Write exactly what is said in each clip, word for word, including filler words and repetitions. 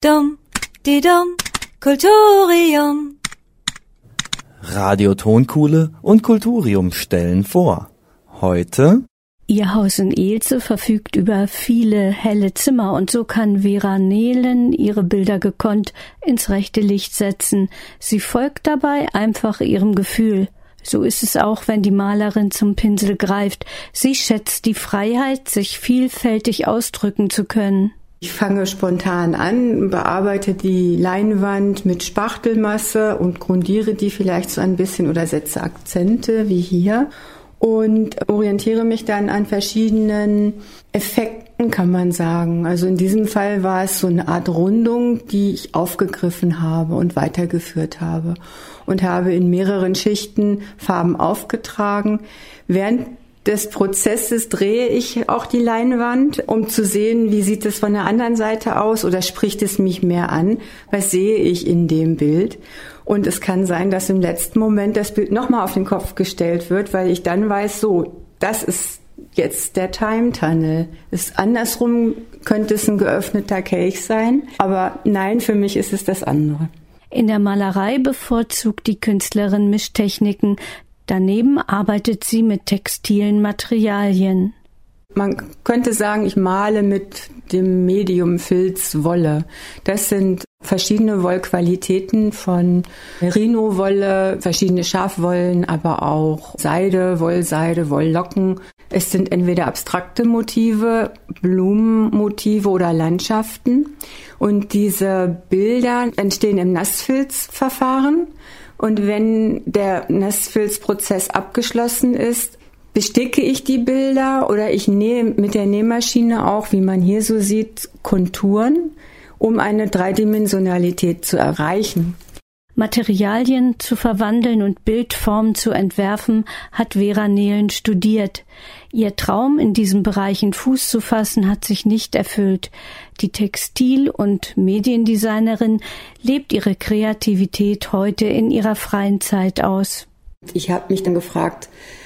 Dum, di dum, Kulturium. Radio Tonkuhle und Kulturium stellen vor. Heute: Ihr Haus in Elze verfügt über viele helle Zimmer und so kann Vera Nehlen ihre Bilder gekonnt ins rechte Licht setzen. Sie folgt dabei einfach ihrem Gefühl. So ist es auch, wenn die Malerin zum Pinsel greift. Sie schätzt die Freiheit, sich vielfältig ausdrücken zu können. Ich fange spontan an, bearbeite die Leinwand mit Spachtelmasse und grundiere die vielleicht so ein bisschen oder setze Akzente wie hier und orientiere mich dann an verschiedenen Effekten, kann man sagen. Also in diesem Fall war es so eine Art Rundung, die ich aufgegriffen habe und weitergeführt habe und habe in mehreren Schichten Farben aufgetragen. Während des Prozesses drehe ich auch die Leinwand, um zu sehen, wie sieht es von der anderen Seite aus oder spricht es mich mehr an, was sehe ich in dem Bild. Und es kann sein, dass im letzten Moment das Bild nochmal auf den Kopf gestellt wird, weil ich dann weiß, so, das ist jetzt der Time Tunnel. Ist andersrum könnte es ein geöffneter Kelch sein, aber nein, für mich ist es das andere. In der Malerei bevorzugt die Künstlerin Mischtechniken. Daneben arbeitet sie mit textilen Materialien. Man könnte sagen, ich male mit dem Medium Filz Wolle. Das sind verschiedene Wollqualitäten von Merino-Wolle, verschiedene Schafwollen, aber auch Seide, Wollseide, Wolllocken. Es sind entweder abstrakte Motive, Blumenmotive oder Landschaften. Und diese Bilder entstehen im Nassfilzverfahren. Und wenn der Nassfilzprozess abgeschlossen ist, besticke ich die Bilder oder ich nähe mit der Nähmaschine auch, wie man hier so sieht, Konturen, um eine Dreidimensionalität zu erreichen. Materialien zu verwandeln und Bildformen zu entwerfen, hat Vera Nehlen studiert. Ihr Traum, in diesen Bereichen Fuß zu fassen, hat sich nicht erfüllt. Die Textil- und Mediendesignerin lebt ihre Kreativität heute in ihrer freien Zeit aus. Ich habe mich dann gefragt,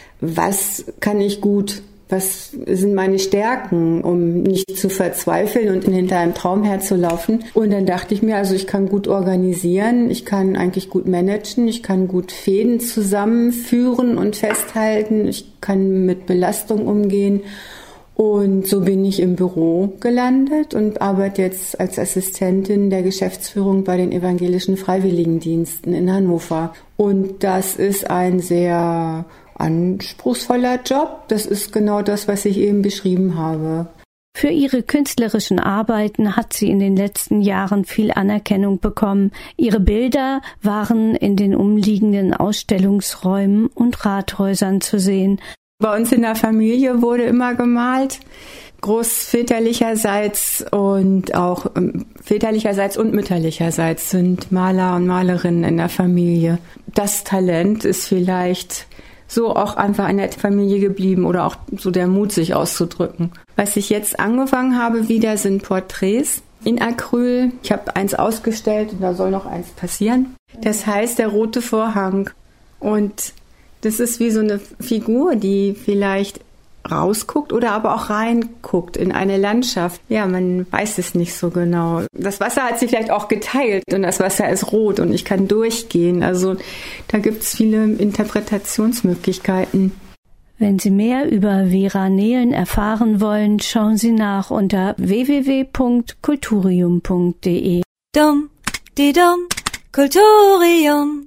was kann ich gut? Was sind meine Stärken, um nicht zu verzweifeln und hinter einem Traum herzulaufen? Und dann dachte ich mir, also ich kann gut organisieren, ich kann eigentlich gut managen, ich kann gut Fäden zusammenführen und festhalten, ich kann mit Belastung umgehen. Und so bin ich im Büro gelandet und arbeite jetzt als Assistentin der Geschäftsführung bei den evangelischen Freiwilligendiensten in Hannover. Und das ist ein sehr anspruchsvoller Job. Das ist genau das, was ich eben beschrieben habe. Für ihre künstlerischen Arbeiten hat sie in den letzten Jahren viel Anerkennung bekommen. Ihre Bilder waren in den umliegenden Ausstellungsräumen und Rathäusern zu sehen. Bei uns in der Familie wurde immer gemalt, großväterlicherseits und auch ähm, väterlicherseits und mütterlicherseits sind Maler und Malerinnen in der Familie. Das Talent ist vielleicht so auch einfach in der Familie geblieben oder auch so der Mut, sich auszudrücken. Was ich jetzt angefangen habe wieder, sind Porträts in Acryl. Ich habe eins ausgestellt und da soll noch eins passieren. Das heißt der rote Vorhang. Und das ist wie so eine Figur, die vielleicht rausguckt oder aber auch reinguckt in eine Landschaft. Ja, man weiß es nicht so genau. Das Wasser hat sich vielleicht auch geteilt und das Wasser ist rot und ich kann durchgehen. Also da gibt es viele Interpretationsmöglichkeiten. Wenn Sie mehr über Vera Nehlen erfahren wollen, schauen Sie nach unter w w w punkt kulturium punkt d e. Dum, di dum, Kulturium.